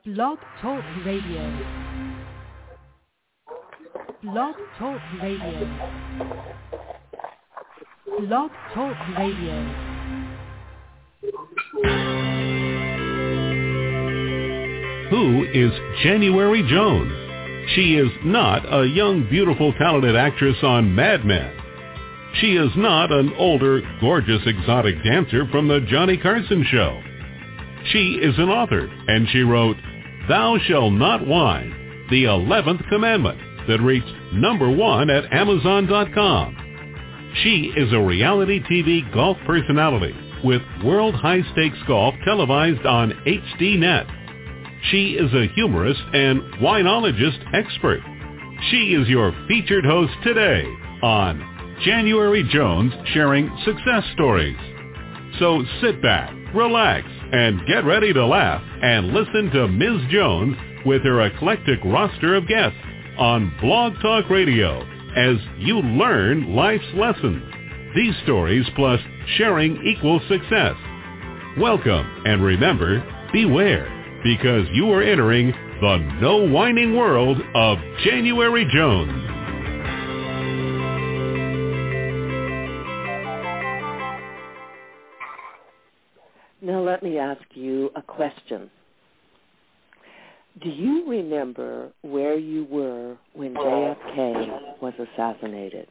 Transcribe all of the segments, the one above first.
Blog Talk Radio. Blog Talk Radio. Blog Talk Radio. Who is January Jones? She is not a young, beautiful, talented actress on Mad Men. She is not an older, gorgeous, exotic dancer from the Johnny Carson Show. She is an author, and she wrote, Thou Shalt Not Whine, the 11th Commandment, that reached #1 at Amazon.com. She is a reality TV golf personality with World High Stakes Golf televised on HDNet. She is a humorist and winologist expert. She is your featured host today on January Jones Sharing Success Stories. So sit back, relax, and get ready to laugh and listen to Ms. Jones with her eclectic roster of guests on Blog Talk Radio as you learn life's lessons. These stories plus sharing equals success. Welcome, and remember, beware, because you are entering the no whining world of January Jones. Now let me ask you a question. Do you remember where you were when JFK was assassinated?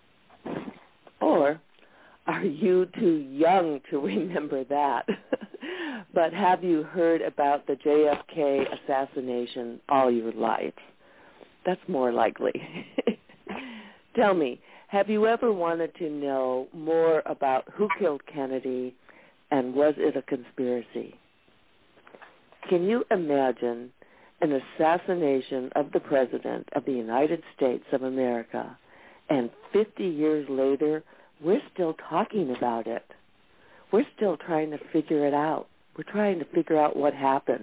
Or are you too young to remember that? But have you heard about the JFK assassination all your life? That's more likely. Tell me, have you ever wanted to know more about who killed Kennedy, and was it a conspiracy? Can you imagine an assassination of the President of the United States of America, and 50 years later, we're still talking about it? We're still trying to figure it out. We're trying to figure out what happened.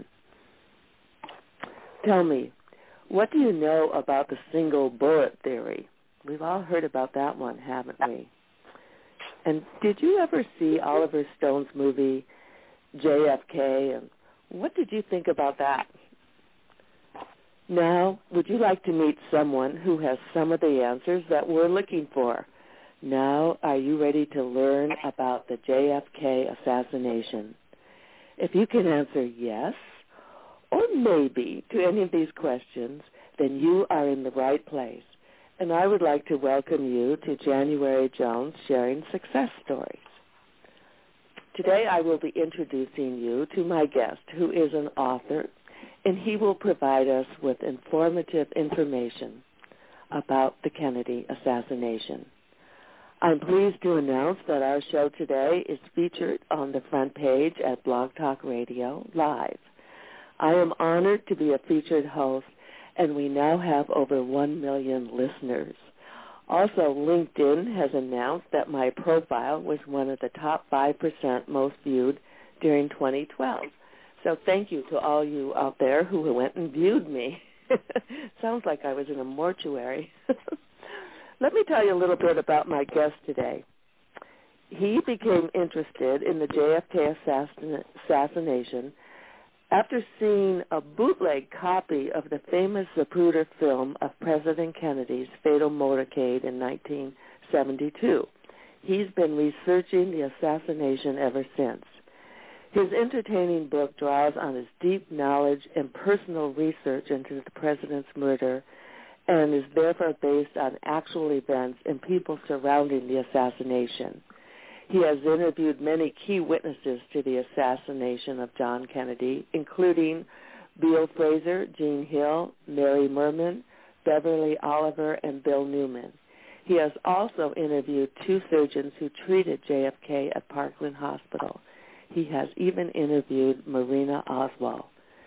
Tell me, what do you know about the single bullet theory? We've all heard about that one, haven't we? And did you ever see Oliver Stone's movie, JFK, and what did you think about that? Now, would you like to meet someone who has some of the answers that we're looking for? Now, are you ready to learn about the JFK assassination? If you can answer yes or maybe to any of these questions, then you are in the right place. And I would like to welcome you to January Jones Sharing Success Stories. Today I will be introducing you to my guest, who is an author, and he will provide us with informative information about the Kennedy assassination. I'm pleased to announce that our show today is featured on the front page at Blog Talk Radio Live. I am honored to be a featured host, and we now have over 1 million listeners. Also, LinkedIn has announced that my profile was one of the top 5% most viewed during 2012. So thank you to all you out there who went and viewed me. Sounds like I was in a mortuary. Let me tell you a little bit about my guest today. He became interested in the JFK assassination after seeing a bootleg copy of the famous Zapruder film of President Kennedy's fatal motorcade in 1972. He's been researching the assassination ever since. His entertaining book draws on his deep knowledge and personal research into the president's murder and is therefore based on actual events and people surrounding the assassination. He has interviewed many key witnesses to the assassination of John Kennedy, including Beale Fraser, Jean Hill, Mary Merman, Beverly Oliver, and Bill Newman. He has also interviewed 2 surgeons who treated JFK at Parkland Hospital. He has even interviewed Marina Oswald.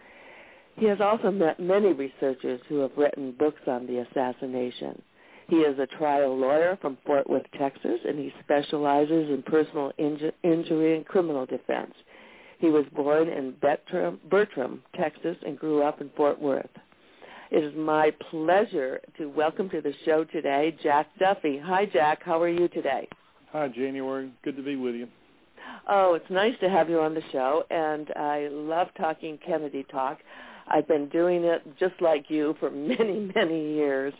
He has also met many researchers who have written books on the assassination. He is a trial lawyer from Fort Worth, Texas, and he specializes in personal injury and criminal defense. He was born in Bertram, Texas, and grew up in Fort Worth. It is my pleasure to welcome to the show today Jack Duffy. Hi, Jack. How are you today? Hi, January. Good to be with you. Oh, it's nice to have you on the show, and I love talking Kennedy talk. I've been doing it just like you for many, many years.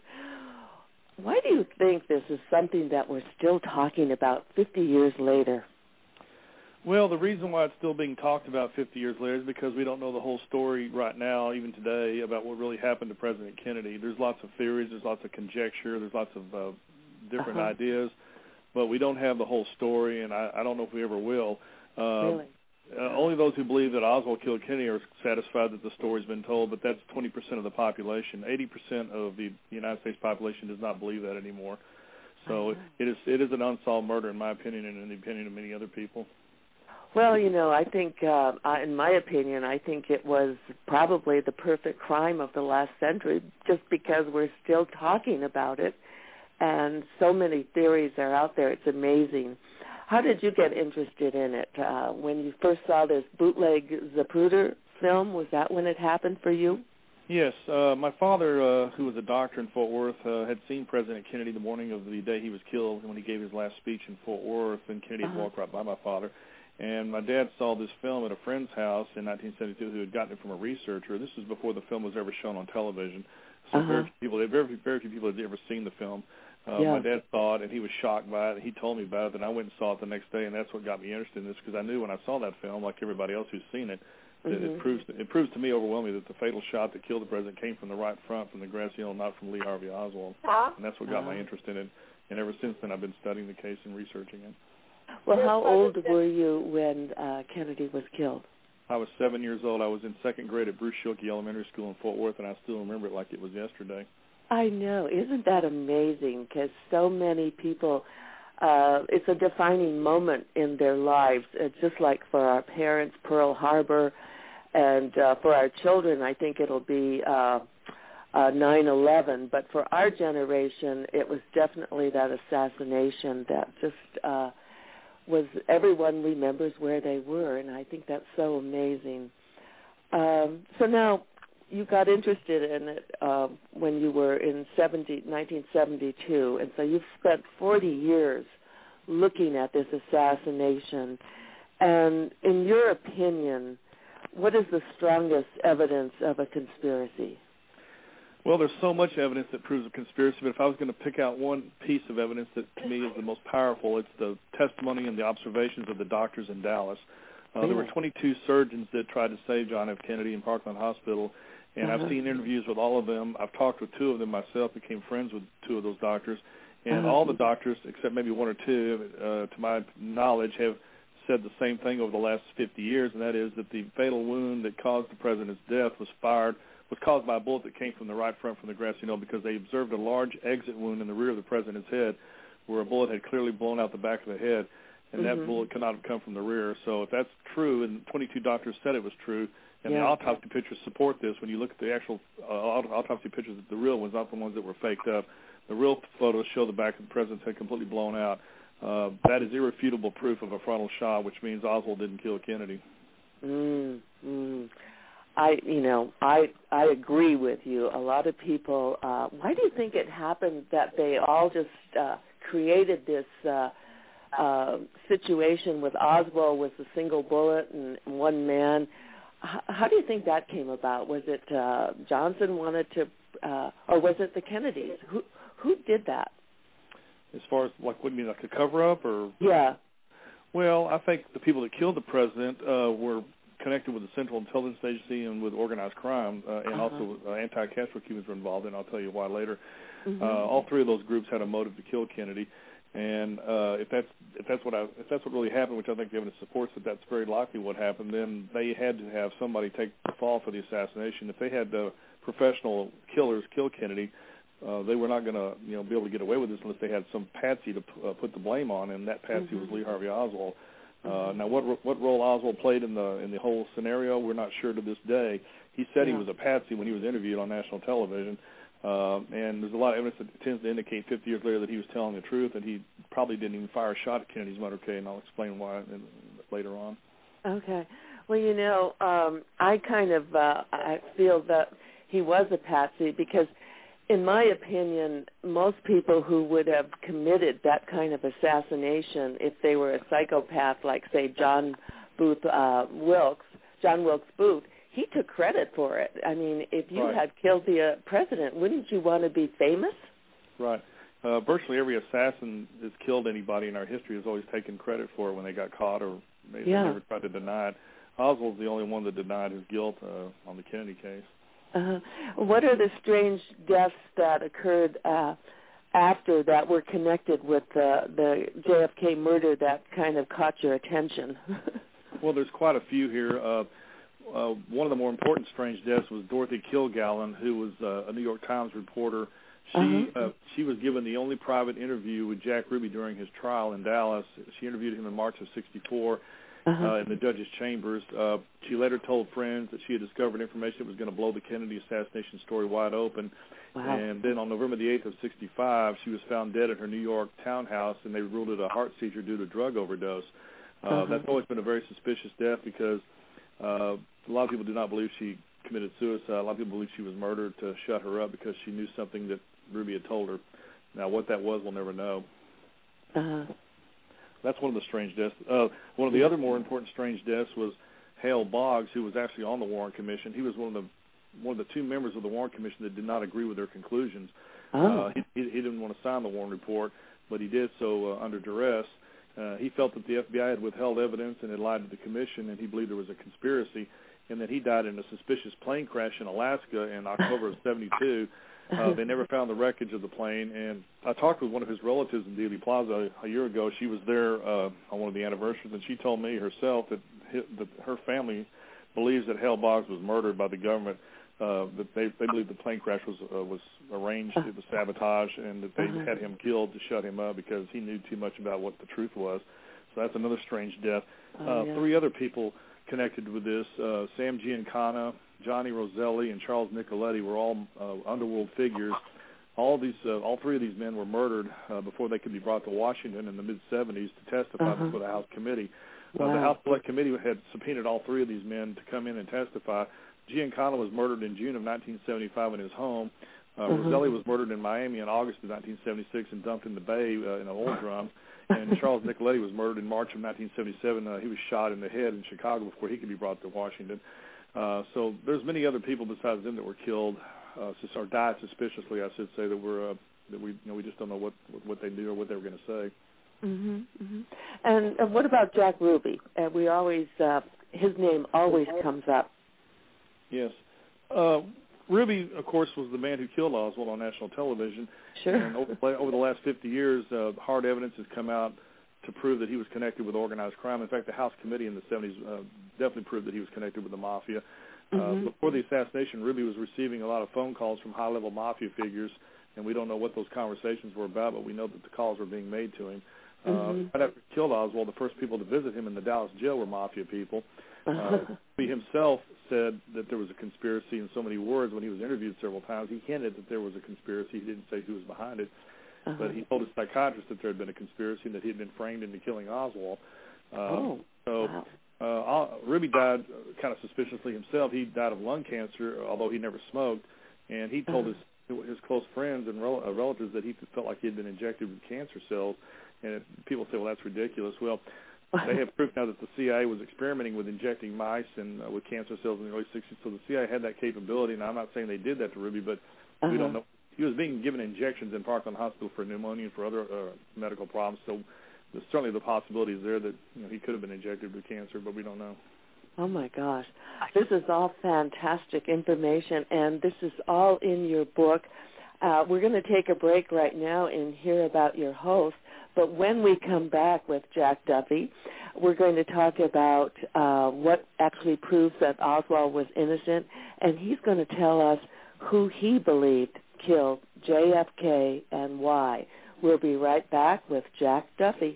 Why do you think this is something that we're still talking about 50 years later? Well, the reason why it's still being talked about 50 years later is because we don't know the whole story right now, even today, about what really happened to President Kennedy. There's lots of theories, there's lots of conjecture, there's lots of different ideas, but we don't have the whole story, and I don't know if we ever will. Really? Only those who believe that Oswald killed Kennedy are satisfied that the story's been told, but that's 20% of the population. 80% of the United States population does not believe that anymore. So it is an unsolved murder, in my opinion, and in the opinion of many other people. Well, I think, in my opinion, I think it was probably the perfect crime of the last century, just because we're still talking about it, and so many theories are out there. It's amazing. How did you get interested in it? When you first saw this bootleg Zapruder film, was that when it happened for you? Yes. My father, who was a doctor in Fort Worth, had seen President Kennedy the morning of the day he was killed when he gave his last speech in Fort Worth, and Kennedy had walked right by my father. And my dad saw this film at a friend's house in 1972 who had gotten it from a researcher. This was before the film was ever shown on television. So very few people had ever seen the film. My dad saw it, and he was shocked by it, and he told me about it, and I went and saw it the next day, and that's what got me interested in this, because I knew when I saw that film, like everybody else who's seen it, that it proves to me overwhelmingly that the fatal shot that killed the president came from the right front, from the grassy knoll, not from Lee Harvey Oswald. And that's what got my interest in it. And ever since then, I've been studying the case and researching it. Well, how old were you when Kennedy was killed? I was 7 years old. I was in second grade at Bruce Schilke Elementary School in Fort Worth, and I still remember it like it was yesterday. I know. Isn't that amazing? Because so many people, it's a defining moment in their lives. Just like for our parents, Pearl Harbor, and for our children, I think it'll be 9/11. But for our generation, it was definitely that assassination that just was, everyone remembers where they were, and I think that's so amazing. So now, you got interested in it when you were in 1972, and so you've spent 40 years looking at this assassination. And in your opinion, what is the strongest evidence of a conspiracy? Well, there's so much evidence that proves a conspiracy, but if I was going to pick out one piece of evidence that to me is the most powerful, it's the testimony and the observations of the doctors in Dallas. There were 22 surgeons that tried to save John F. Kennedy in Parkland Hospital, and I've seen interviews with all of them. I've talked with two of them myself, became friends with two of those doctors, and all the doctors, except maybe one or two, to my knowledge, have said the same thing over the last 50 years, and that is that the fatal wound that caused the president's death was caused by a bullet that came from the right front from the grassy knoll, because they observed a large exit wound in the rear of the president's head where a bullet had clearly blown out the back of the head, and that bullet could not have come from the rear. So if that's true, and 22 doctors said it was true, and the autopsy pictures support this, when you look at the actual autopsy pictures, the real ones, not the ones that were faked up, the real photos show the back of the president's head completely blown out. That is irrefutable proof of a frontal shot, which means Oswald didn't kill Kennedy. I agree with you. A lot of people, why do you think it happened that they all just created this situation with Oswald with a single bullet and one man? How do you think that came about? Was it Johnson wanted to, or was it the Kennedys? Who did that? As far as, what do you mean, like a cover-up? Or? Yeah. Well, I think the people that killed the president were connected with the Central Intelligence Agency and with organized crime, and also anti-Castro Cubans were involved, and I'll tell you why later. All three of those groups had a motive to kill Kennedy, and if that's what really happened, which I think the evidence supports that that's very likely what happened, then they had to have somebody take the fall for the assassination. If they had professional killers kill Kennedy, they were not going to be able to get away with this unless they had some patsy to put the blame on, and that patsy was Lee Harvey Oswald. Now, what role Oswald played in the whole scenario, we're not sure to this day. He said he was a patsy when he was interviewed on national television, and there's a lot of evidence that tends to indicate 50 years later that he was telling the truth, and he probably didn't even fire a shot at Kennedy's motorcade, and I'll explain why later on. Okay. Well, I kind of I feel that he was a patsy because, in my opinion, most people who would have committed that kind of assassination, if they were a psychopath like, say, John Wilkes Booth, he took credit for it. I mean, if you Right. had killed the president, wouldn't you want to be famous? Right. Virtually every assassin that's killed anybody in our history has always taken credit for it when they got caught, or they never tried to deny it. Oswald's the only one that denied his guilt on the Kennedy case. What are the strange deaths that occurred after that were connected with the JFK murder that kind of caught your attention? Well, there's quite a few here. One of the more important strange deaths was Dorothy Kilgallen, who was a New York Times reporter. She was given the only private interview with Jack Ruby during his trial in Dallas. She interviewed him in March of '64 in the judge's chambers. She later told friends that she had discovered information that was going to blow the Kennedy assassination story wide open. Wow. And then on November the 8th of '65, she was found dead at her New York townhouse, and they ruled it a heart seizure due to drug overdose. That's always been a very suspicious death because a lot of people do not believe she committed suicide. A lot of people believe she was murdered to shut her up because she knew something that Ruby had told her. Now, what that was, we'll never know. That's one of the strange deaths. One of the other more important strange deaths was Hale Boggs, who was actually on the Warren Commission. He was one of the two members of the Warren Commission that did not agree with their conclusions. He didn't want to sign the Warren report, but he did so under duress. He felt that the FBI had withheld evidence and had lied to the commission, and he believed there was a conspiracy, and that he died in a suspicious plane crash in Alaska in October of '72. They never found the wreckage of the plane, and I talked with one of his relatives in Dealey Plaza a year ago. She was there on one of the anniversaries, and she told me herself that her family believes that Hale Boggs was murdered by the government, that they believe the plane crash was arranged, it was sabotage, and that they had him killed to shut him up because he knew too much about what the truth was. So that's another strange death. Three other people connected with this, Sam Giancana, Johnny Roselli, and Charles Nicoletti were all underworld figures. All three of these men were murdered before they could be brought to Washington in the mid-'70s to testify before the House Committee. Wow. The House Select Committee had subpoenaed all three of these men to come in and testify. Giancana was murdered in June of 1975 in his home. Roselli was murdered in Miami in August of 1976 and dumped in the bay in an oil drum. And Charles Nicoletti was murdered in March of 1977. He was shot in the head in Chicago before he could be brought to Washington. So there's many other people besides them that were killed, or died suspiciously, I should say, that we just don't know what they knew or what they were going to say. And what about Jack Ruby? We always his name always comes up. Yes. Ruby, of course, was the man who killed Oswald on national television. Sure. And over the last 50 years, hard evidence has come out to prove that he was connected with organized crime. In fact, the House Committee in the 70s definitely proved that he was connected with the mafia. Before the assassination, Ruby was receiving a lot of phone calls from high-level mafia figures, and we don't know what those conversations were about, but we know that the calls were being made to him. Right after he killed Oswald, the first people to visit him in the Dallas jail were mafia people. He himself said that there was a conspiracy in so many words when he was interviewed several times. He hinted that there was a conspiracy. He didn't say who was behind it. But he told his psychiatrist that there had been a conspiracy and that he had been framed into killing Oswald. Ruby died kind of suspiciously himself. He died of lung cancer, although he never smoked. And he told his close friends and relatives that he felt like he had been injected with cancer cells. And people say, well, that's ridiculous. Well, they have proof now that the CIA was experimenting with injecting mice and with cancer cells in the early 60s. So the CIA had that capability. And I'm not saying they did that to Ruby, but we don't know. He was being given injections in Parkland Hospital for pneumonia and for other medical problems. So there's certainly the possibility is there that he could have been injected with cancer, but we don't know. Oh, my gosh. This is all fantastic information, and this is all in your book. We're going to take a break right now and hear about your host. But when we come back with Jack Duffy, we're going to talk about what actually proves that Oswald was innocent, and he's going to tell us who he believed killed JFK and why. We'll be right back with Jack Duffy.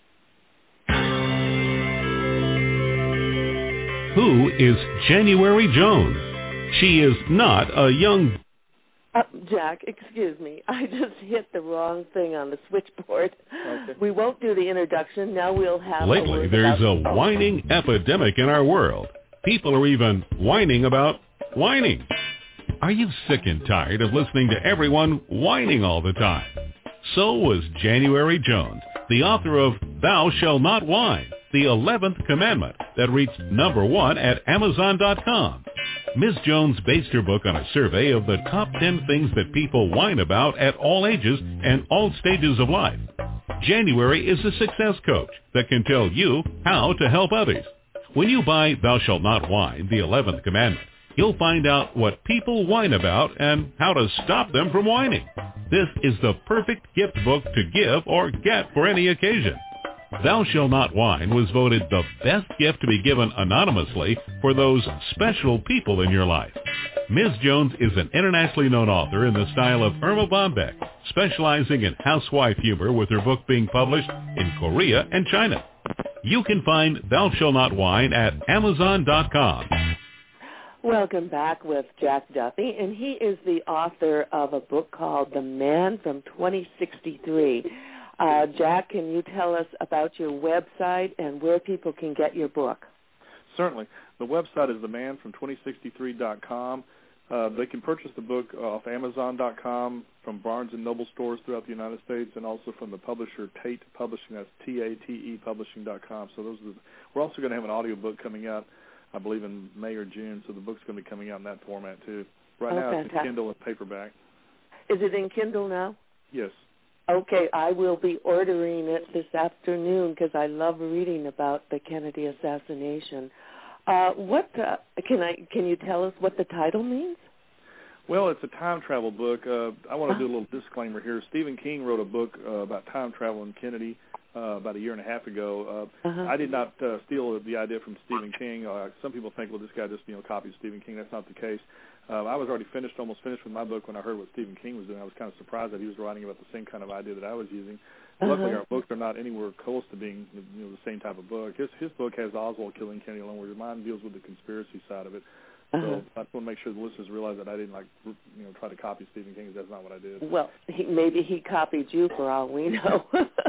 Who is January Jones? She is not a young... Jack, excuse me. I just hit the wrong thing on the switchboard. Okay. We won't do the introduction. Now we'll have Lately, there's a whining epidemic in our world. People are even whining about whining. Are you sick and tired of listening to everyone whining all the time? So was January Jones, the author of Thou Shalt Not Whine, the 11th Commandment that reached #1 at Amazon.com. Ms. Jones based her book on a survey of the top 10 things that people whine about at all ages and all stages of life. January is a success coach that can tell you how to help others. When you buy Thou Shalt Not Whine, the 11th commandment, you'll find out what people whine about and how to stop them from whining. This is the perfect gift book to give or get for any occasion. Thou Shalt Not Whine was voted the best gift to be given anonymously for those special people in your life. Ms. Jones is an internationally known author in the style of Irma Bombeck, specializing in housewife humor with her book being published in Korea and China. You can find Thou Shalt Not Whine at Amazon.com. Welcome back with Jack Duffy, and he is the author of a book called The Man from 2063. Jack, can you tell us about your website and where people can get your book? Certainly. The website is theman from2063.com. They can purchase the book off Amazon.com, from Barnes & Noble stores throughout the United States, and also from the publisher Tate Publishing. That's T-A-T-E Publishing.com. So we're also going to have an audio book coming out, I believe, in May or June, so the book's going to be coming out in that format, too. Right now it's in Kindle and paperback. Is it in Kindle now? Yes. Okay, I will be ordering it this afternoon because I love reading about the Kennedy assassination. Can you tell us what the title means? Well, it's a time travel book. I want to do a little disclaimer here. Stephen King wrote a book about time travel and Kennedy about a year and a half ago. I did not steal the idea from Stephen King. Some people think, well, this guy just copied Stephen King. That's not the case. I was already almost finished with my book when I heard what Stephen King was doing. I was kind of surprised that he was writing about the same kind of idea that I was using. Luckily, our books are not anywhere close to being the same type of book. His book has Oswald killing Kennedy alone, where mine deals with the conspiracy side of it. So I just want to make sure the listeners realize that I didn't try to copy Stephen King. That's not what I did. Well, maybe he copied you for all we know.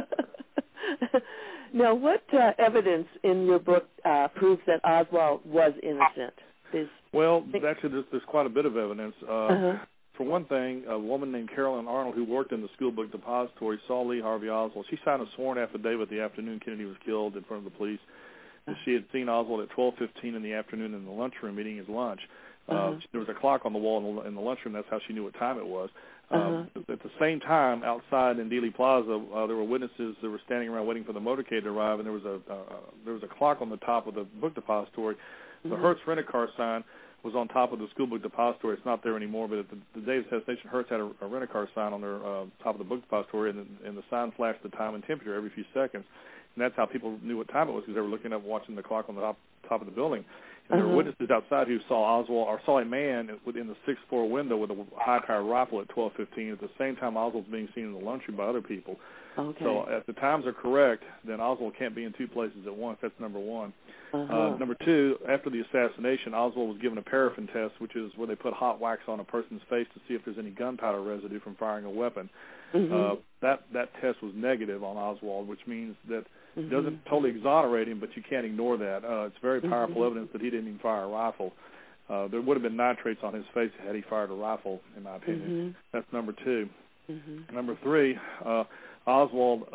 Now, what evidence in your book proves that Oswald was innocent? Well, actually, there's quite a bit of evidence. For one thing, a woman named Carolyn Arnold, who worked in the school book depository, saw Lee Harvey Oswald. She signed a sworn affidavit the afternoon Kennedy was killed in front of the police. She had seen Oswald at 12:15 in the afternoon in the lunchroom eating his lunch. There was a clock on the wall in the lunchroom. That's how she knew what time it was. At the same time, outside in Dealey Plaza, there were witnesses that were standing around waiting for the motorcade to arrive, and there was a clock on the top of the book depository. The Hertz rent-a-car sign was on top of the school book depository. It's not there anymore, but at the day of the assassination, Hertz had a rent-a-car sign on their top of the book depository, and the sign flashed the time and temperature every few seconds. And that's how people knew what time it was, because they were looking up watching the clock on the top of the building. And there were witnesses outside who saw Oswald, or saw a man within the 6th floor window with a high-powered rifle at 12:15. At the same time, Oswald's being seen in the lunchroom by other people. So if the times are correct, then Oswald can't be in two places at once. That's number one. Number two, after the assassination, Oswald was given a paraffin test, which is where they put hot wax on a person's face to see if there's any gunpowder residue from firing a weapon. That test was negative on Oswald, which means that it doesn't totally exonerate him, but you can't ignore that. It's very powerful evidence that he didn't even fire a rifle. There would have been nitrates on his face had he fired a rifle, in my opinion. That's number two. Number three, Oswald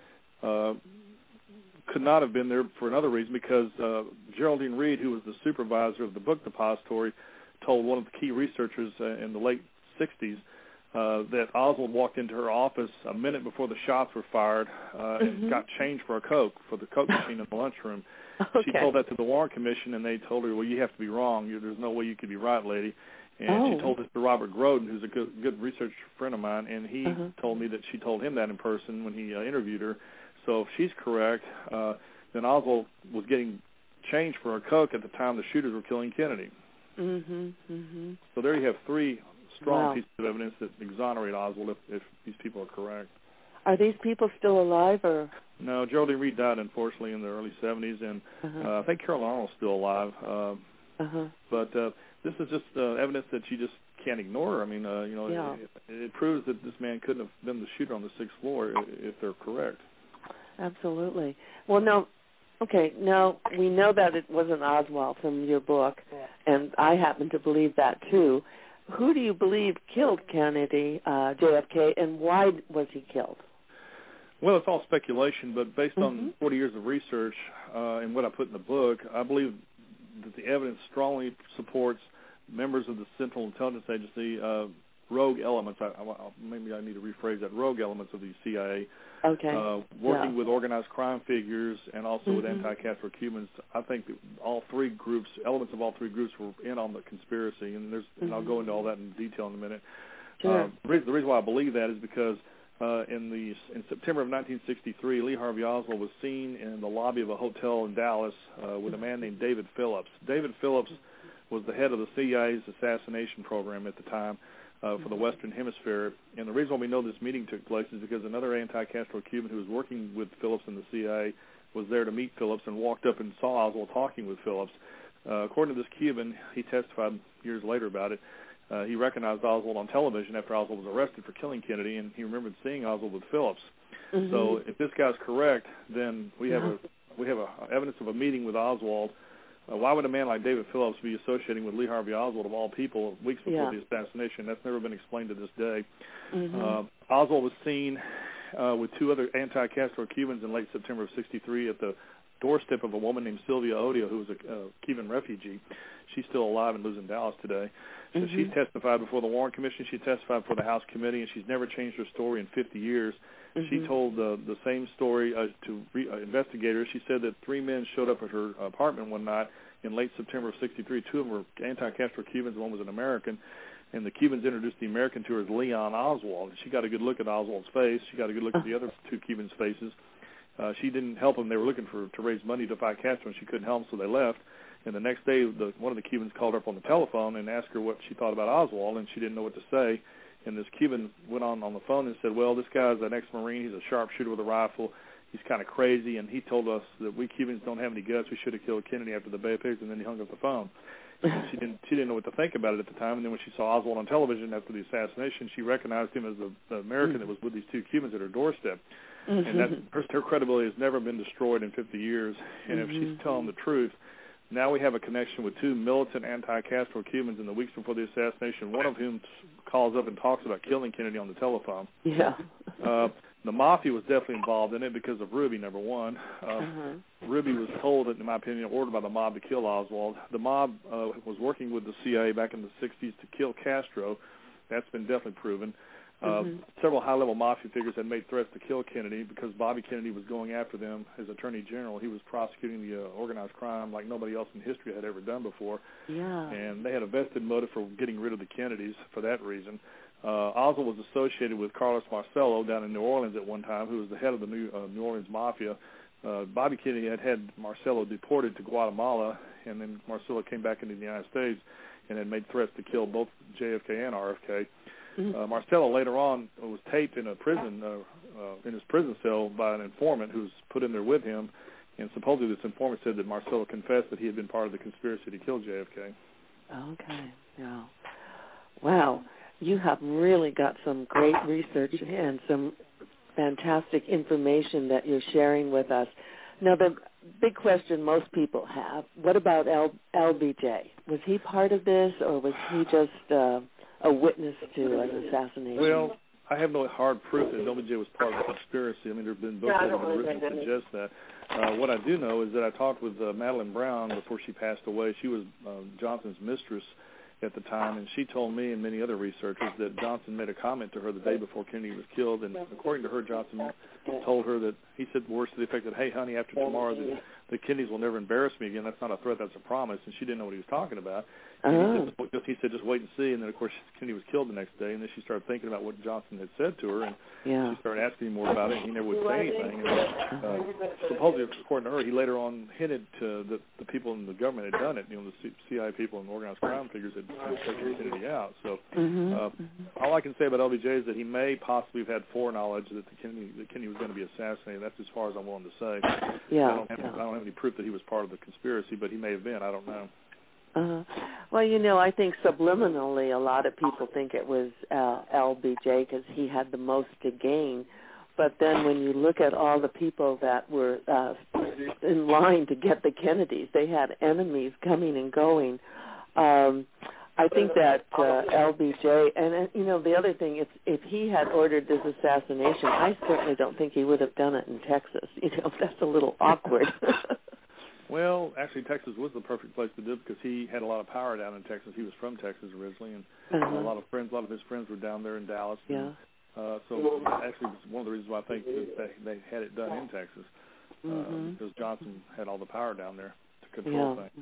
could not have been there for another reason, because Geraldine Reed, who was the supervisor of the book depository, told one of the key researchers in the late 60s that Oswald walked into her office a minute before the shots were fired and got change for a Coke, for the Coke machine in the lunchroom. She told that to the Warren Commission, and they told her, well, you have to be wrong. There's no way you could be right, lady. And she told this to Robert Groden, who's a good research friend of mine, and he told me that she told him that in person when he interviewed her. So if she's correct, then Oswald was getting change for a Coke at the time the shooters were killing Kennedy. So there you have three strong pieces of evidence that exonerate Oswald if these people are correct. Are these people still alive, or? No, Geraldine Reed died, unfortunately, in the early 70s, and I think Carol Arnold's still alive. But this is just evidence that you just can't ignore. I mean, it proves that this man couldn't have been the shooter on the 6th floor if they're correct. Absolutely. Well, now we know that it wasn't Oswald from your book, and I happen to believe that too. Who do you believe killed Kennedy, JFK, and why was he killed? Well, it's all speculation, but based on 40 years of research and what I put in the book, I believe that the evidence strongly supports members of the Central Intelligence Agency, rogue elements. Maybe I need to rephrase that. Rogue elements of the CIA, working with organized crime figures and also with anti-Castro Cubans. I think that all three groups, elements of all three groups, were in on the conspiracy, and and I'll go into all that in detail in a minute. Sure. The reason why I believe that is because in September of 1963, Lee Harvey Oswald was seen in the lobby of a hotel in Dallas with a man named David Phillips. David Phillips was the head of the CIA's assassination program at the time for the Western Hemisphere. And the reason why we know this meeting took place is because another anti-Castro Cuban who was working with Phillips in the CIA was there to meet Phillips and walked up and saw Oswald talking with Phillips. According to this Cuban, he testified years later about it. He recognized Oswald on television after Oswald was arrested for killing Kennedy, and he remembered seeing Oswald with Phillips. So if this guy's correct, then we have evidence of a meeting with Oswald. Why would a man like David Phillips be associating with Lee Harvey Oswald, of all people, weeks before the assassination? That's never been explained to this day. Oswald was seen with two other anti-Castro Cubans in late September of '63 at the doorstep of a woman named Sylvia Odio, who was a Cuban refugee. She's still alive and lives in Dallas today. So she's testified before the Warren Commission. She testified before the House Committee, and she's never changed her story in 50 years. She told the same story to investigators. She said that three men showed up at her apartment one night in late September of '63. Two of them were anti-Castro Cubans. One was an American. And the Cubans introduced the American to her as Leon Oswald. She got a good look at Oswald's face. She got a good look at the other two Cubans' faces. She didn't help them. They were looking to raise money to fight Castro, and she couldn't help them, so they left. And the next day, one of the Cubans called her up on the telephone and asked her what she thought about Oswald, and she didn't know what to say. And this Cuban went on the phone and said, well, this guy's an ex-Marine. He's a sharpshooter with a rifle. He's kind of crazy, and he told us that we Cubans don't have any guts. We should have killed Kennedy after the Bay of Pigs, and then he hung up the phone. She didn't know what to think about it at the time, and then when she saw Oswald on television after the assassination, she recognized him as the American that was with these two Cubans at her doorstep. And that her credibility has never been destroyed in 50 years. And if she's telling the truth, now we have a connection with two militant anti-Castro Cubans in the weeks before the assassination, one of whom calls up and talks about killing Kennedy on the telephone. The Mafia was definitely involved in it because of Ruby, number one. Ruby was told, in my opinion, ordered by the mob to kill Oswald. The mob was working with the CIA back in the 60s to kill Castro. That's been definitely proven. Several high-level Mafia figures had made threats to kill Kennedy because Bobby Kennedy was going after them as Attorney General. He was prosecuting the organized crime like nobody else in history had ever done before. And they had a vested motive for getting rid of the Kennedys for that reason. Oswald was associated with Carlos Marcello down in New Orleans at one time, who was the head of the New Orleans Mafia. Bobby Kennedy had Marcello deported to Guatemala, and then Marcello came back into the United States and had made threats to kill both JFK and RFK. Marcello later on was taped in a prison, in his prison cell by an informant who was put in there with him, and supposedly this informant said that Marcello confessed that he had been part of the conspiracy to kill JFK. Wow. You have really got some great research and some fantastic information that you're sharing with us. Now, the big question most people have, what about LBJ? Was he part of this, or was he just a witness to an assassination? Well, I have no hard proof that LBJ was part of the conspiracy. I mean, there have been books that have been written to suggest that. What I do know is that I talked with Madeline Brown before she passed away. She was Johnson's mistress at the time, and she told me and many other researchers that Johnson made a comment to her the day before Kennedy was killed, and according to her, Johnson told her that he said words to the effect that, hey, honey, after tomorrow, the Kennedys will never embarrass me again. That's not a threat, that's a promise, and she didn't know what he was talking about. And he said, just wait and see, and then, of course, Kennedy was killed the next day, and then she started thinking about what Johnson had said to her, and she started asking him more about it, and he never would say anything. And, supposedly, according to her, he later on hinted to the people in the government had done it, the CIA people and organized crime figures had taken Kennedy out. So all I can say about LBJ is that he may possibly have had foreknowledge that Kennedy was going to be assassinated. That's as far as I'm willing to say. I don't have any proof that he was part of the conspiracy, but he may have been. I don't know. Well, I think subliminally a lot of people think it was LBJ because he had the most to gain. But then when you look at all the people that were in line to get the Kennedys, they had enemies coming and going. I think that LBJ, and the other thing, if he had ordered this assassination, I certainly don't think he would have done it in Texas. That's a little awkward. Well, actually, Texas was the perfect place to do it because he had a lot of power down in Texas. He was from Texas originally, and a lot of his friends were down there in Dallas. Yeah. And, so actually, it's one of the reasons why I think that they had it done in Texas because Johnson had all the power down there to control things.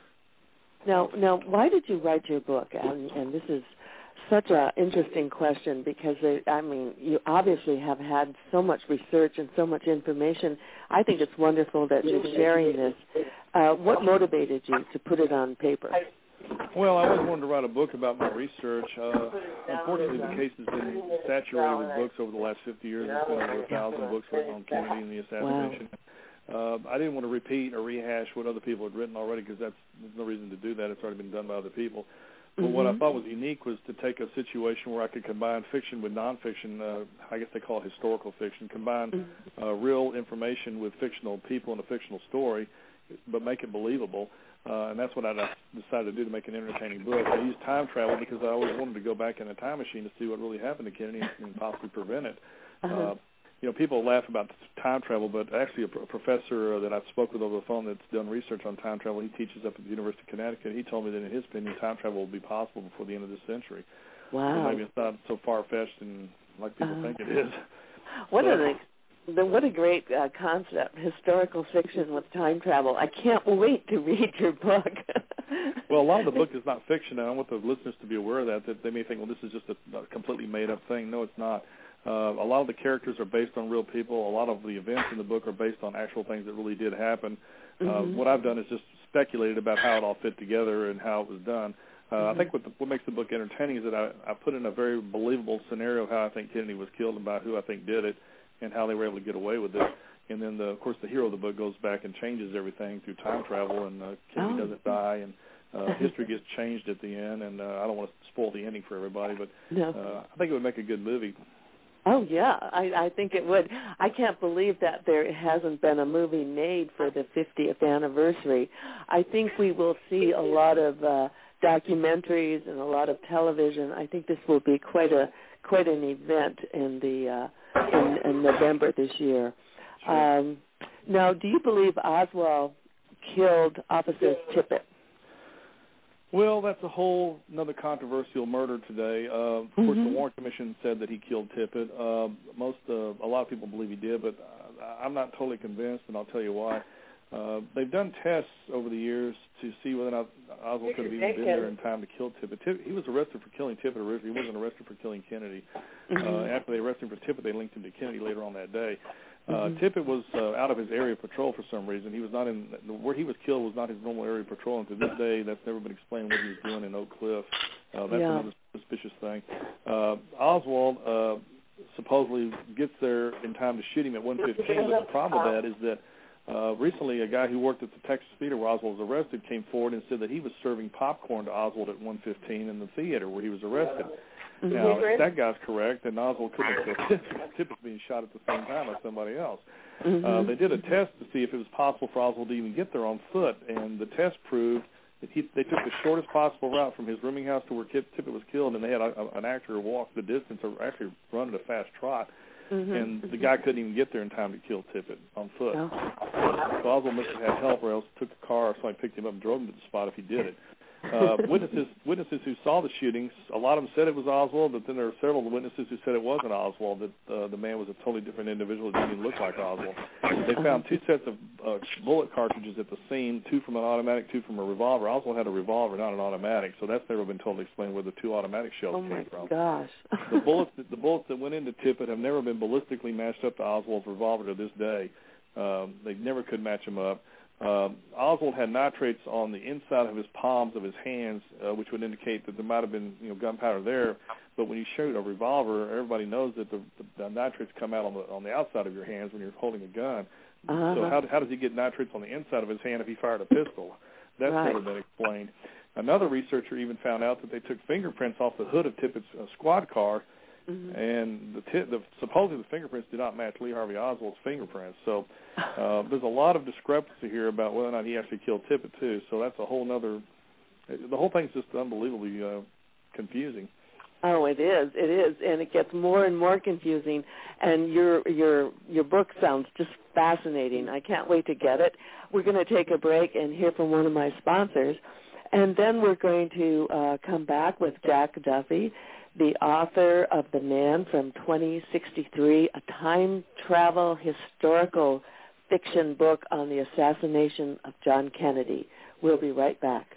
Now, why did you write your book? And this is such an interesting question because, you obviously have had so much research and so much information. I think it's wonderful that you're sharing this. What motivated you to put it on paper? Well, I always wanted to write a book about my research. Unfortunately, the case has been saturated with books over the last 50 years. There's been over 1,000 books written on Kennedy and the assassination. Wow. I didn't want to repeat or rehash what other people had written already because there's no reason to do that. It's already been done by other people. But what I thought was unique was to take a situation where I could combine fiction with nonfiction. I guess they call it historical fiction. Combine real information with fictional people in a fictional story, but make it believable. And that's what I decided to do to make an entertaining book. I used time travel because I always wanted to go back in a time machine to see what really happened to Kennedy and possibly prevent it. People laugh about time travel, but actually a professor that I've spoken with over the phone that's done research on time travel, he teaches up at the University of Connecticut, he told me that in his opinion time travel will be possible before the end of this century. Wow. So maybe it's not so far-fetched and like people think it is. What a great concept, historical fiction with time travel. I can't wait to read your book. Well, a lot of the book is not fiction, and I want the listeners to be aware of that they may think, well, this is just a completely made-up thing. No, it's not. A lot of the characters are based on real people. A lot of the events in the book are based on actual things that really did happen. What I've done is just speculated about how it all fit together and how it was done. I think what makes the book entertaining is that I put in a very believable scenario of how I think Kennedy was killed and by who I think did it and how they were able to get away with it. And then, of course, the hero of the book goes back and changes everything through time travel, and Kennedy doesn't die, and history gets changed at the end. And I don't want to spoil the ending for everybody, but I think it would make a good movie. Oh, yeah, I think it would. I can't believe that there hasn't been a movie made for the 50th anniversary. I think we will see a lot of documentaries and a lot of television. I think this will be quite an event in November this year. Sure. Now, do you believe Oswald killed Officer Tippit? Well, that's a whole another controversial murder today. Of course, the Warren Commission said that he killed Tippit. A lot of people believe he did, but I'm not totally convinced, and I'll tell you why. They've done tests over the years to see whether or not Oswald could have even been there in time to kill Tippit. He was arrested for killing Tippit originally. He wasn't arrested for killing Kennedy. After they arrested him for Tippit, they linked him to Kennedy later on that day. Tippit was out of his area of patrol for some reason. He was not in where he was killed was not his normal area of patrol, and to this day, that's never been explained what he was doing in Oak Cliff. That's another suspicious thing. Oswald supposedly gets there in time to shoot him at 1:15, but the problem with that is that recently a guy who worked at the Texas Theater where Oswald was arrested came forward and said that he was serving popcorn to Oswald at 1:15 in the theater where he was arrested. Now, if that guy's correct, then Oswald couldn't have killed Tippit being shot at the same time as somebody else. They did a test to see if it was possible for Oswald to even get there on foot, and the test proved that they took the shortest possible route from his rooming house to where Tippit was killed, and they had an actor walk the distance or actually run at a fast trot. And the guy couldn't even get there in time to kill Tippit on foot. So Oswald must have had help, or else took a car or somebody picked him up and drove him to the spot if he did it. Witnesses who saw the shootings, a lot of them said it was Oswald, but then there were several witnesses who said it wasn't Oswald, that the man was a totally different individual that didn't even look like Oswald. They found two sets of bullet cartridges at the scene, two from an automatic, two from a revolver. Oswald had a revolver, not an automatic, so that's never been totally explained where the two automatic shells came from. Oh, my gosh. The bullets that went into Tippit have never been ballistically matched up to Oswald's revolver to this day. They never could match them up. Oswald had nitrates on the inside of his palms of his hands, which would indicate that there might have been gunpowder there. But when you shoot a revolver, everybody knows that the nitrates come out on the outside of your hands when you're holding a gun. So how does he get nitrates on the inside of his hand if he fired a pistol? That's never been explained. Another researcher even found out that they took fingerprints off the hood of Tippit's squad car, and supposedly the fingerprints did not match Lee Harvey Oswald's fingerprints. So there's a lot of discrepancy here about whether or not he actually killed Tippit too. So that's a whole other. The whole thing's just unbelievably confusing. Oh, it is, and it gets more and more confusing. And your book sounds just fascinating. I can't wait to get it. We're going to take a break and hear from one of my sponsors, and then we're going to come back with Jack Duffy, the author of The Man from 2063, a time travel historical fiction book on the assassination of John Kennedy. We'll be right back.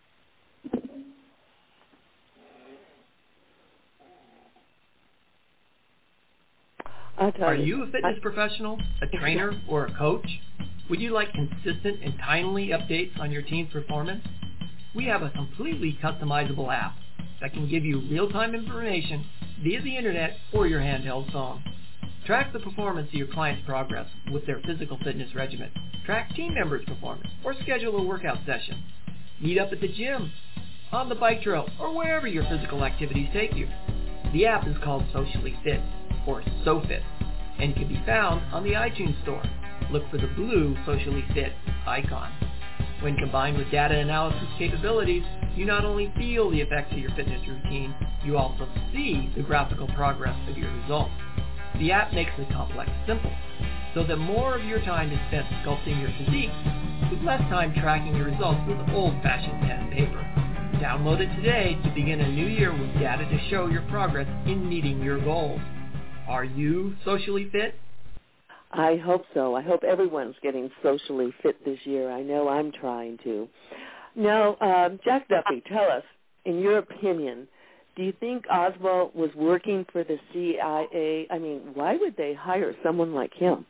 Are you a fitness professional, a trainer, or a coach? Would you like consistent and timely updates on your team's performance? We have a completely customizable app that can give you real-time information via the internet or your handheld phone. Track the performance of your client's progress with their physical fitness regimen. Track team members' performance or schedule a workout session. Meet up at the gym, on the bike trail, or wherever your physical activities take you. The app is called Socially Fit, or SoFit, and can be found on the iTunes Store. Look for the blue Socially Fit icon. When combined with data analysis capabilities, you not only feel the effects of your fitness routine, you also see the graphical progress of your results. The app makes the complex simple, so that more of your time is spent sculpting your physique, with less time tracking your results with old-fashioned pen and paper. Download it today to begin a new year with data to show your progress in meeting your goals. Are you socially fit? I hope so. I hope everyone's getting socially fit this year. I know I'm trying to. Now, Jack Duffy, tell us, in your opinion, do you think Oswald was working for the CIA? I mean, why would they hire someone like him?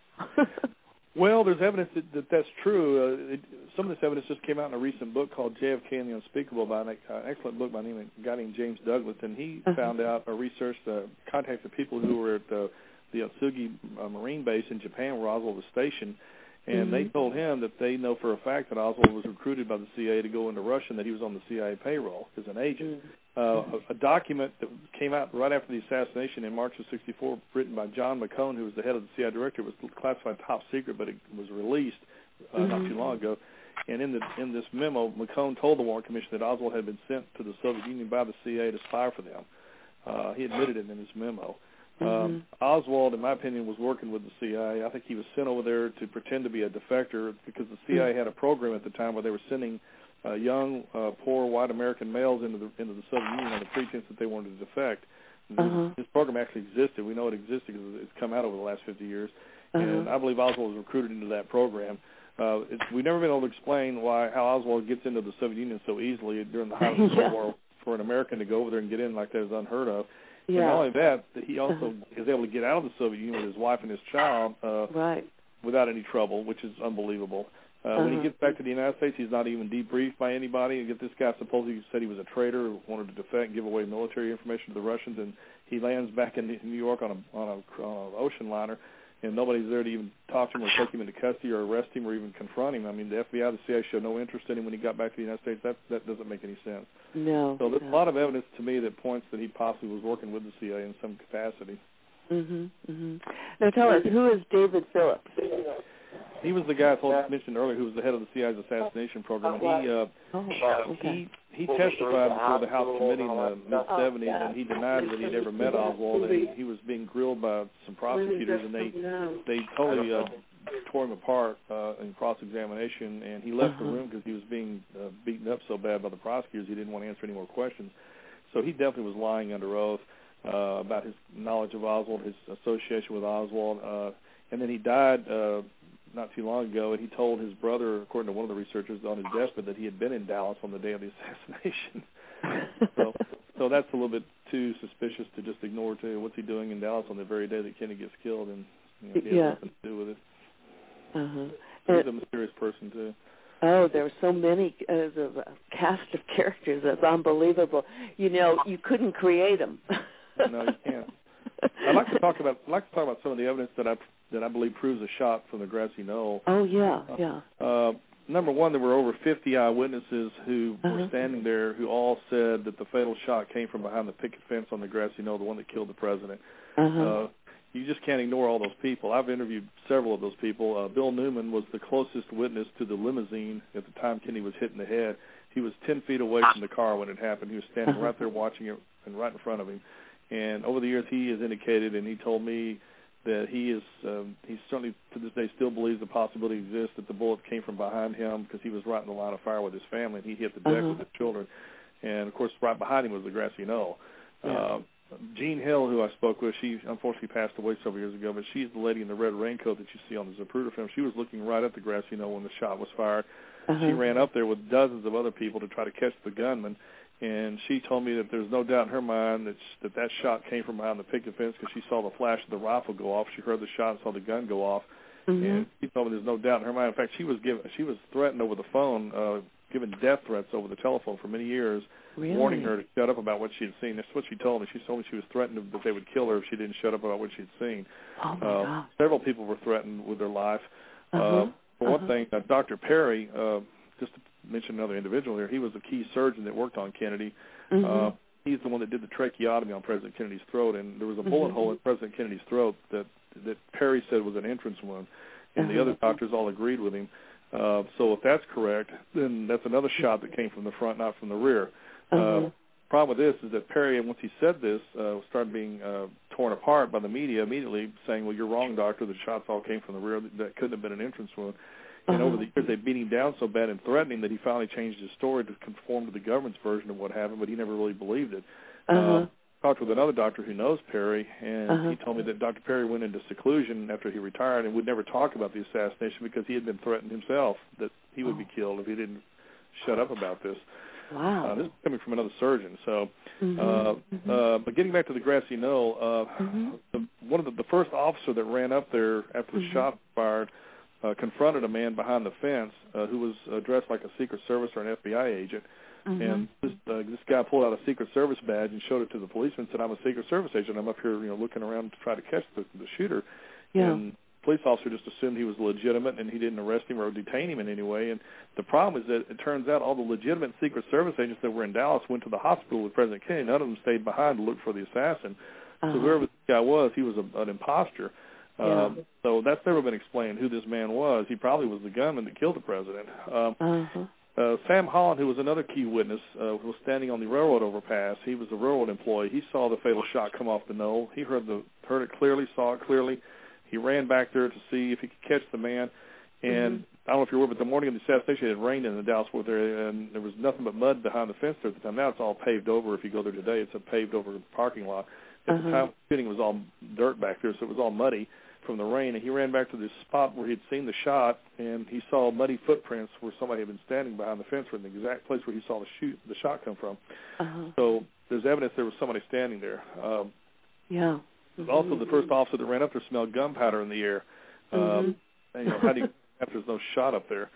Well, there's evidence that that's true. Some of this evidence just came out in a recent book called JFK and the Unspeakable by an excellent book by a guy named James Douglas, and he found out or researched, contacted people who were at the Otsugi Marine Base in Japan where Oswald was stationed, and they told him that they know for a fact that Oswald was recruited by the CIA to go into Russia and that he was on the CIA payroll as an agent. A document that came out right after the assassination in March of '64, written by John McCone, who was the head of the CIA director, was classified top secret, but it was released not too long ago. And in this memo, McCone told the Warren Commission that Oswald had been sent to the Soviet Union by the CIA to spy for them. He admitted it in his memo. Oswald, in my opinion, was working with the CIA. I think he was sent over there to pretend to be a defector because the CIA had a program at the time where they were sending young, poor white American males into the Soviet Union on the pretense that they wanted to defect. This program actually existed. We know it existed because it's come out over the last 50 years. And I believe Oswald was recruited into that program. We've never been able to explain how Oswald gets into the Soviet Union so easily during the height of the Cold War. For an American to go over there and get in like that is unheard of. And not only that, he also is able to get out of the Soviet Union with his wife and his child without any trouble, which is unbelievable. When he gets back to the United States, he's not even debriefed by anybody. You get this guy supposedly said he was a traitor who wanted to defect and give away military information to the Russians, and he lands back in New York on an ocean liner, and nobody's there to even talk to him or take him into custody or arrest him or even confront him. I mean, the FBI, the CIA showed no interest in him when he got back to the United States. That doesn't make any sense. No. So there's a lot of evidence to me that points that he possibly was working with the CIA in some capacity. Now tell us, who is David Phillips? He was the guy I mentioned earlier who was the head of the CIA's assassination program. He testified before the House Committee in the mid-'70s, and he denied that he'd ever met Oswald. And he was being grilled by some prosecutors, and they totally tore him apart in cross-examination, and he left the room because he was being beaten up so bad by the prosecutors he didn't want to answer any more questions. So he definitely was lying under oath about his knowledge of Oswald, his association with Oswald, and then he died not too long ago, and he told his brother, according to one of the researchers on his deathbed, that he had been in Dallas on the day of the assassination. So that's a little bit too suspicious to just ignore, too. What's he doing in Dallas on the very day that Kennedy gets killed, and he has nothing to do with it. He's a mysterious person, too. Oh, there were so many a cast of characters. That's unbelievable. You know, you couldn't create them. No, you can't. I'd like to talk about some of the evidence that I believe proves a shot from the grassy knoll. Oh yeah. Number one, there were over 50 eyewitnesses who were standing there who all said that the fatal shot came from behind the picket fence on the grassy knoll, the one that killed the president. You just can't ignore all those people. I've interviewed several of those people. Bill Newman was the closest witness to the limousine at the time Kennedy was hit in the head. He was 10 feet away from the car when it happened. He was standing right there watching it and right in front of him. And over the years, he has indicated, and he told me that he certainly to this day still believes the possibility exists that the bullet came from behind him because he was right in the line of fire with his family, and he hit the deck with his children. And, of course, right behind him was the grassy knoll. Jean Hill, who I spoke with, she unfortunately passed away several years ago, but she's the lady in the red raincoat that you see on the Zapruder film. She was looking right at the grassy knoll when the shot was fired. She ran up there with dozens of other people to try to catch the gunman, and she told me that there's no doubt in her mind that shot came from behind the picket fence because she saw the flash of the rifle go off. She heard the shot and saw the gun go off, and she told me there's no doubt in her mind. In fact, she was threatened over the phone, given death threats over the telephone for many years, warning her to shut up about what she had seen. That's what she told me. She told me she was threatened that they would kill her if she didn't shut up about what she had seen. Oh, my God. Several people were threatened with their life. For one thing, Dr. Perry, just to mention another individual here, he was a key surgeon that worked on Kennedy. He's the one that did the tracheotomy on President Kennedy's throat, and there was a bullet hole in President Kennedy's throat that Perry said was an entrance wound, and the other doctors all agreed with him. So if that's correct, then that's another shot that came from the front, not from the rear. Problem with this is that Perry, once he said this, started being torn apart by the media immediately, saying, well, you're wrong, doctor, the shots all came from the rear. That couldn't have been an entrance wound. And over the years, they beat him down so bad and threatened him that he finally changed his story to conform to the government's version of what happened, but he never really believed it. Talked with another doctor who knows Perry, and he told me that Dr. Perry went into seclusion after he retired and would never talk about the assassination because he had been threatened himself that he would be killed if he didn't shut up about this. Wow. This is coming from another surgeon. So, but getting back to the grassy knoll, one of the first officer that ran up there after the shot fired confronted a man behind the fence who was dressed like a Secret Service or an FBI agent. And this guy pulled out a Secret Service badge and showed it to the policeman and said, I'm a Secret Service agent. I'm up here, looking around to try to catch the shooter. And the police officer just assumed he was legitimate and he didn't arrest him or detain him in any way. And the problem is that it turns out all the legitimate Secret Service agents that were in Dallas went to the hospital with President Kennedy. None of them stayed behind to look for the assassin. So whoever this guy was, he was an imposter. So that's never been explained who this man was. He probably was the gunman that killed the president. Sam Holland, who was another key witness, was standing on the railroad overpass. He was a railroad employee. He saw the fatal shot come off the knoll. He heard it clearly, saw it clearly. He ran back there to see if he could catch the man. And I don't know if you're aware, but the morning of the assassination, it had rained in the Dallas-Fort area, and there was nothing but mud behind the fence there at the time. Now it's all paved over. If you go there today, it's a paved-over parking lot. At the time, the shooting was all dirt back there, so it was all muddy from the rain, and he ran back to this spot where he'd seen the shot, and he saw muddy footprints where somebody had been standing behind the fence, in the exact place where he saw the shot come from. So there's evidence there was somebody standing there. Also, the first officer that ran up there smelled gunpowder in the air. And, how do you if there's no shot up there?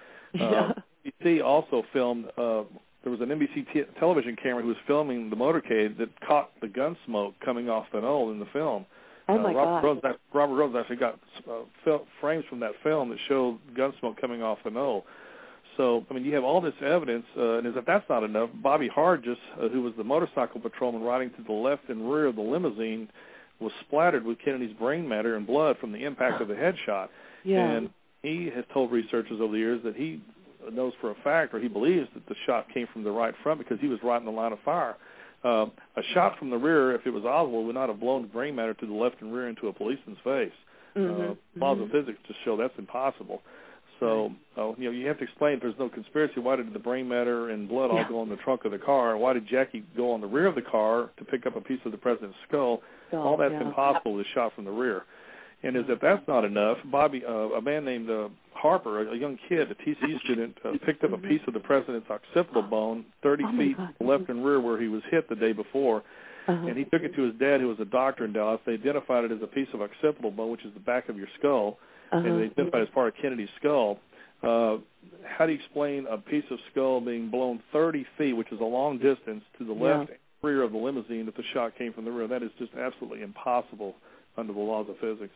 NBC also filmed. There was an NBC television camera who was filming the motorcade that caught the gun smoke coming off the knoll in the film. Oh, my God. Robert Rhodes actually got frames from that film that showed gun smoke coming off the knoll. So, you have all this evidence, and if that's not enough, Bobby Hargis, who was the motorcycle patrolman riding to the left and rear of the limousine, was splattered with Kennedy's brain matter and blood from the impact of the headshot. And he has told researchers over the years that he knows for a fact, or he believes that the shot came from the right front because he was right in the line of fire. A shot from the rear, if it was Oswald, would not have blown brain matter to the left and rear into a policeman's face. Laws of physics just show that's impossible. So, you have to explain if there's no conspiracy, why did the brain matter and blood all go in the trunk of the car? And why did Jackie go on the rear of the car to pick up a piece of the president's skull? All that's impossible with a shot from the rear. And as if that's not enough, a man named Harper, a young kid, a TCU student, picked up a piece of the president's occipital bone 30 feet left and rear where he was hit the day before. And he took it to his dad, who was a doctor in Dallas. They identified it as a piece of occipital bone, which is the back of your skull, and they identified it as part of Kennedy's skull. How do you explain a piece of skull being blown 30 feet, which is a long distance, to the left and rear of the limousine if the shot came from the rear? That is just absolutely impossible under the laws of physics.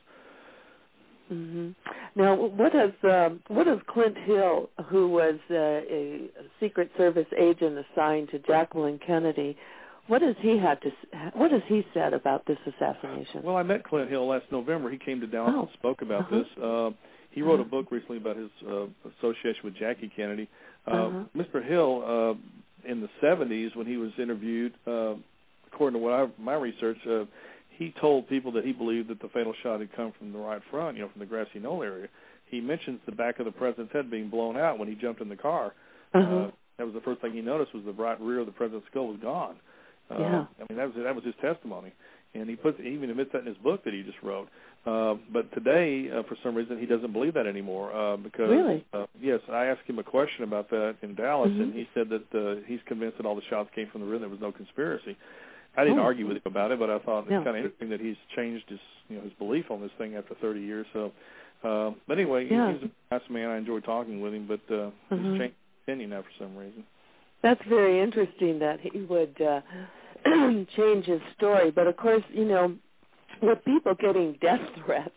Now, what does Clint Hill, who was a Secret Service agent assigned to Jacqueline Kennedy, what has he said about this assassination? Well, I met Clint Hill last November. He came to Dallas and spoke about this. He wrote a book recently about his association with Jackie Kennedy. Mr. Hill, in the 70s, when he was interviewed, according to my research, he told people that he believed that the fatal shot had come from the right front, from the grassy knoll area. He mentions the back of the president's head being blown out when he jumped in the car. That was the first thing he noticed, was the right rear of the president's skull was gone. I mean, that was his testimony, and he even admits that in his book that he just wrote. But today, for some reason, he doesn't believe that anymore. Because really? Yes, I asked him a question about that in Dallas, and he said that he's convinced that all the shots came from the rear. There was no conspiracy. I didn't argue with him about it, but I thought it's kind of interesting that he's changed his belief on this thing after 30 years. So, but anyway, he's a nice man. I enjoy talking with him, but he's changed his opinion now for some reason. That's very interesting that he would change his story. But of course, with people getting death threats,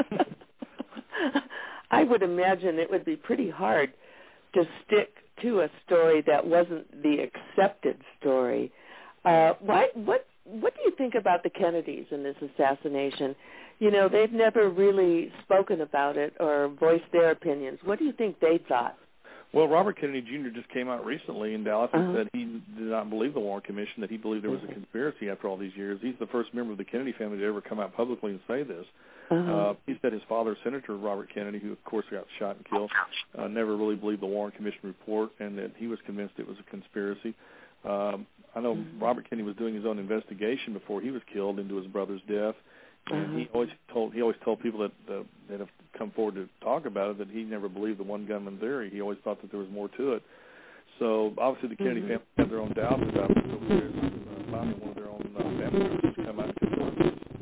I would imagine it would be pretty hard to stick to a story that wasn't the accepted story. What do you think about the Kennedys in this assassination? They've never really spoken about it or voiced their opinions. What do you think they thought? Well, Robert Kennedy Jr. just came out recently in Dallas and said he did not believe the Warren Commission, that he believed there was a conspiracy after all these years. He's the first member of the Kennedy family to ever come out publicly and say this. He said his father, Senator Robert Kennedy, who of course got shot and killed, never really believed the Warren Commission report, and that he was convinced it was a conspiracy. I know Robert Kennedy was doing his own investigation before he was killed into his brother's death, and he always told people that have come forward to talk about it that he never believed the one gunman theory. He always thought that there was more to it. So obviously the Kennedy family had their own doubts about it. So there's finally one of their own family members come out and confirm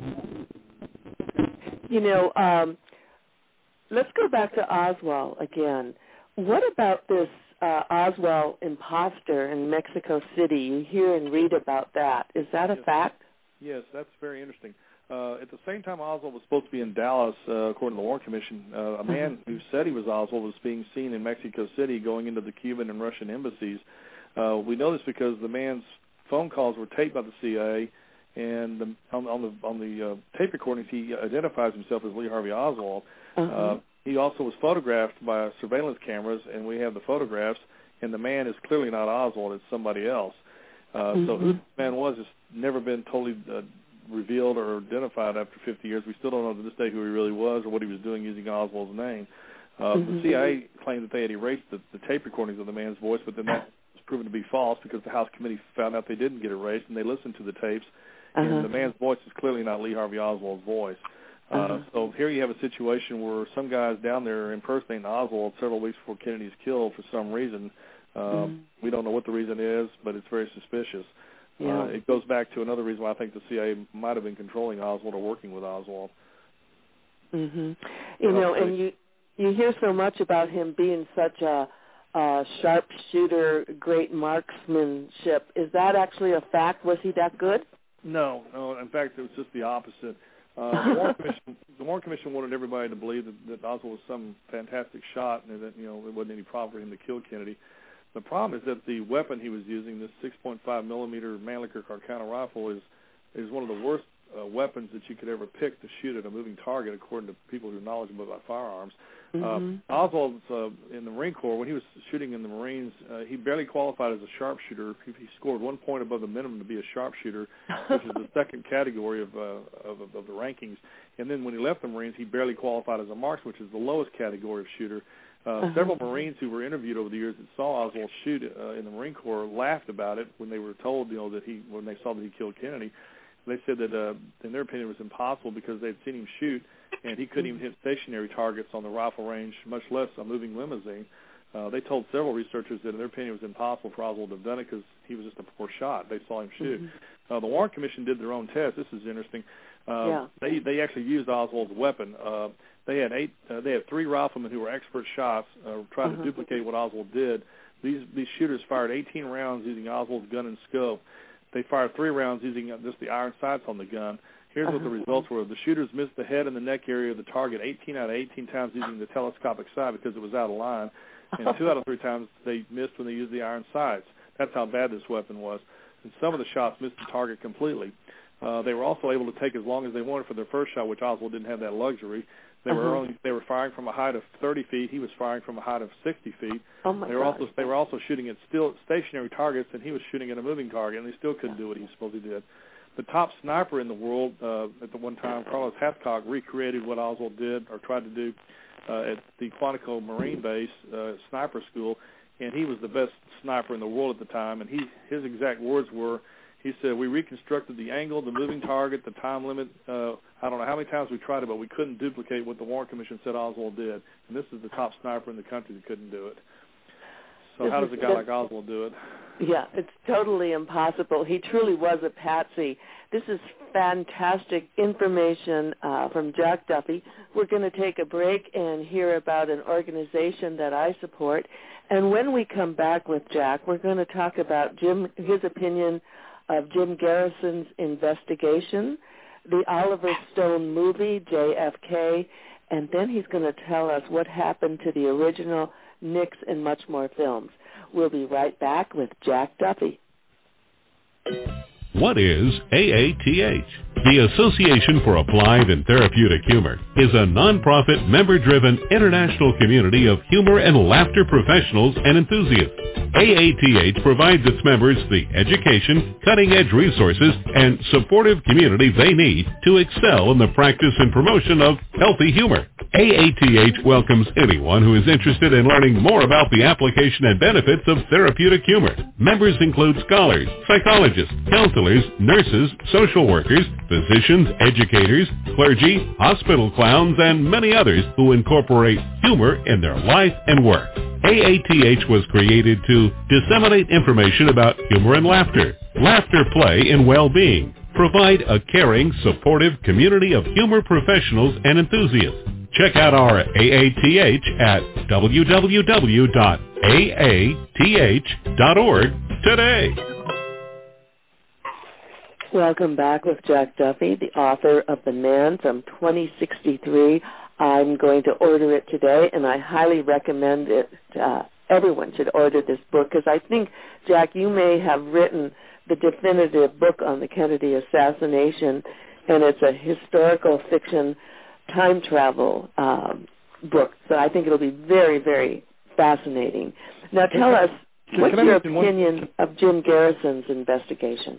this. Let's go back to Oswald again. What about this Oswald imposter in Mexico City? You hear and read about that. Is that a fact? Yes, that's very interesting. At the same time Oswald was supposed to be in Dallas, according to the Warren Commission, a man who said he was Oswald was being seen in Mexico City going into the Cuban and Russian embassies. We know this because the man's phone calls were taped by the CIA, and on the tape recordings he identifies himself as Lee Harvey Oswald. He also was photographed by surveillance cameras, and we have the photographs, and the man is clearly not Oswald, it's somebody else. So who the man was has never been totally revealed or identified after 50 years. We still don't know to this day who he really was or what he was doing using Oswald's name. The CIA claimed that they had erased the tape recordings of the man's voice, but then that was proven to be false because the House committee found out they didn't get erased, and they listened to the tapes, and the man's voice is clearly not Lee Harvey Oswald's voice. So here you have a situation where some guy's down there impersonating Oswald several weeks before Kennedy's killed for some reason. We don't know what the reason is, but it's very suspicious. It goes back to another reason why I think the CIA might have been controlling Oswald or working with Oswald. And you hear so much about him being such a sharpshooter, great marksmanship. Is that actually a fact? Was he that good? No. In fact, it was just the opposite. The Warren Commission wanted everybody to believe that Oswald was some fantastic shot and that there wasn't any problem for him to kill Kennedy. The problem is that the weapon he was using, this 6.5 millimeter Mannlicher Carcano rifle, is one of the worst weapons that you could ever pick to shoot at a moving target, according to people who are knowledgeable about firearms. Oswald in the Marine Corps, when he was shooting in the Marines, he barely qualified as a sharpshooter. He scored 1 point above the minimum to be a sharpshooter, which is the second category of the rankings. And then when he left the Marines, he barely qualified as a marksman, which is the lowest category of shooter. Several Marines who were interviewed over the years that saw Oswald shoot in the Marine Corps laughed about it when they were told, that when they saw that he killed Kennedy. They said that, in their opinion, it was impossible because they'd seen him shoot, and he couldn't even hit stationary targets on the rifle range, much less a moving limousine. They told several researchers that, in their opinion, it was impossible for Oswald to have done it because he was just a poor shot. They saw him shoot. The Warren Commission did their own test. This is interesting. They actually used Oswald's weapon. They had 3 riflemen who were expert shots trying to duplicate what Oswald did. These shooters fired 18 rounds using Oswald's gun and scope. They fired 3 rounds using just the iron sights on the gun. Here's what the results were. The shooters missed the head and the neck area of the target 18 out of 18 times using the telescopic sight because it was out of line, and 2 out of 3 times they missed when they used the iron sights. That's how bad this weapon was. And some of the shots missed the target completely. They were also able to take as long as they wanted for their first shot, which Oswald didn't have that luxury. They were firing from a height of 30 feet. He was firing from a height of 60 feet. Oh my God! They were also shooting at still stationary targets, and he was shooting at a moving target, and they still couldn't do what he supposedly did. The top sniper in the world at the one time, Carlos Hathcock, recreated what Oswald did or tried to do at the Quantico Marine Base sniper school, and he was the best sniper in the world at the time. And his exact words were, he said, "We reconstructed the angle, the moving target, the time limit. I don't know how many times we tried it, but we couldn't duplicate what the Warren Commission said Oswald did. And this is the top sniper in the country that couldn't do it. So how does a guy like Oswald do it?" Yeah, it's totally impossible. He truly was a patsy. This is fantastic information from Jack Duffy. We're going to take a break and hear about an organization that I support. And when we come back with Jack, we're going to talk about his opinion of Jim Garrison's investigation, the Oliver Stone movie, JFK, and then he's going to tell us what happened to the original Nix and much more films. We'll be right back with Jack Duffy. What is AATH? The Association for Applied and Therapeutic Humor is a nonprofit, member-driven international community of humor and laughter professionals and enthusiasts. AATH provides its members the education, cutting-edge resources, and supportive community they need to excel in the practice and promotion of healthy humor. AATH welcomes anyone who is interested in learning more about the application and benefits of therapeutic humor. Members include scholars, psychologists, counselors, nurses, social workers, physicians, educators, clergy, hospital clowns, and many others who incorporate humor in their life and work. AATH was created to disseminate information about humor and laughter, play, and well-being, provide a caring, supportive community of humor professionals and enthusiasts. Check out our AATH at www.aath.org today. Welcome back with Jack Duffy, the author of The Man from 2063. I'm going to order it today, and I highly recommend it. Everyone should order this book because I think, Jack, you may have written the definitive book on the Kennedy assassination, and it's a historical fiction time travel book. So I think it'll be very, very fascinating. Now tell us, what's your opinion of Jim Garrison's investigation?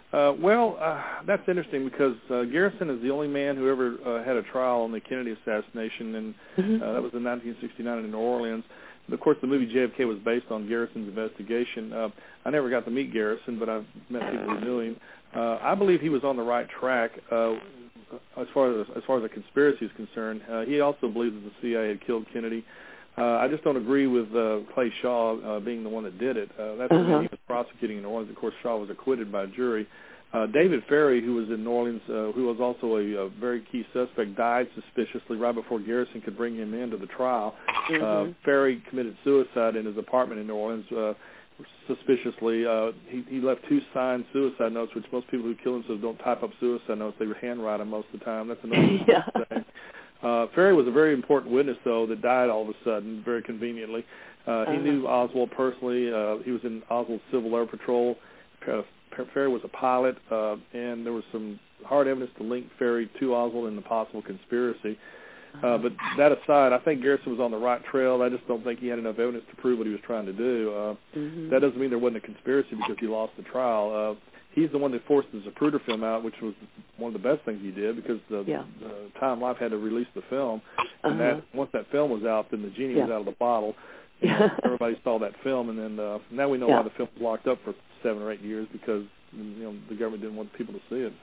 That's interesting because Garrison is the only man who ever had a trial on the Kennedy assassination, and that was in 1969 in New Orleans. And of course, the movie JFK was based on Garrison's investigation. I never got to meet Garrison, but I've met people who knew him. I believe he was on the right track as far as the conspiracy is concerned. He also believes that the CIA had killed Kennedy. I just don't agree with Clay Shaw being the one that did it. That's the man he was prosecuting in New Orleans. Of course, Shaw was acquitted by a jury. David Ferry, who was in New Orleans, who was also a very key suspect, died suspiciously right before Garrison could bring him into the trial. Ferry committed suicide in his apartment in New Orleans. Suspiciously, he left 2 signed suicide notes, which most people who kill themselves don't type up suicide notes. They handwrite them most of the time. That's another thing. Ferry was a very important witness, though, that died all of a sudden, very conveniently. He knew Oswald personally. He was in Oswald's Civil Air Patrol. Ferry was a pilot, and there was some hard evidence to link Ferry to Oswald in the possible conspiracy. But that aside, I think Garrison was on the right trail. I just don't think he had enough evidence to prove what he was trying to do. That doesn't mean there wasn't a conspiracy because he lost the trial. He's the one that forced the Zapruder film out, which was one of the best things he did because the Time Life had to release the film. And once that film was out, then the genie was out of the bottle. Everybody saw that film, and then now we know why the film was locked up for 7 or 8 years because the government didn't want people to see it.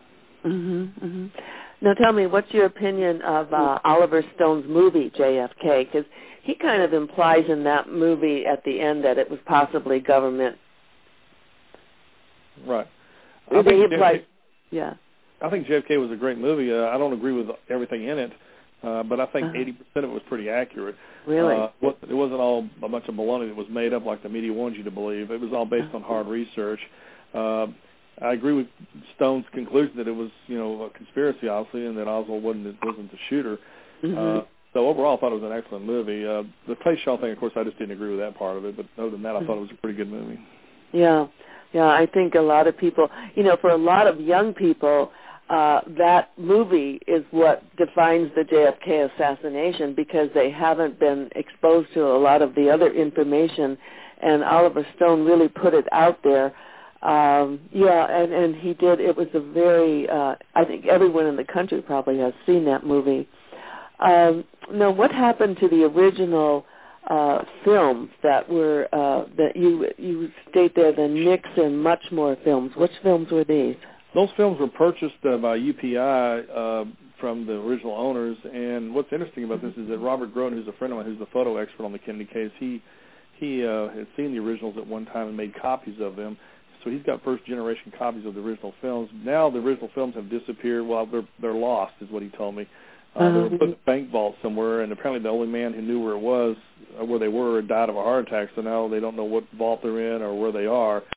Now tell me, what's your opinion of Oliver Stone's movie, JFK? Because he kind of implies in that movie at the end that it was possibly government. Right. I think JFK was a great movie. I don't agree with everything in it, but I think 80% of it was pretty accurate. Really? It wasn't all a bunch of baloney that was made up like the media wanted you to believe. It was all based on hard research. I agree with Stone's conclusion that it was, a conspiracy, obviously, and that Oswald wasn't the shooter. So overall, I thought it was an excellent movie. The Clay Shaw thing, of course, I just didn't agree with that part of it. But other than that, I thought it was a pretty good movie. Yeah, I think a lot of people, for a lot of young people, that movie is what defines the JFK assassination, because they haven't been exposed to a lot of the other information, and Oliver Stone really put it out there. And he did. It was a very, I think everyone in the country probably has seen that movie. Now, what happened to the original films that were, that you state there, the Nixon Much More films? Which films were these? Those films were purchased by UPI from the original owners, and what's interesting about this is that Robert Groden, who's a friend of mine, who's the photo expert on the Kennedy case, he had seen the originals at one time and made copies of them. So he's got first-generation copies of the original films. Now the original films have disappeared. Well, they're lost, is what he told me. They were put in a bank vault somewhere, and apparently the only man who knew where it was, where they were, died of a heart attack. So now they don't know what vault they're in or where they are.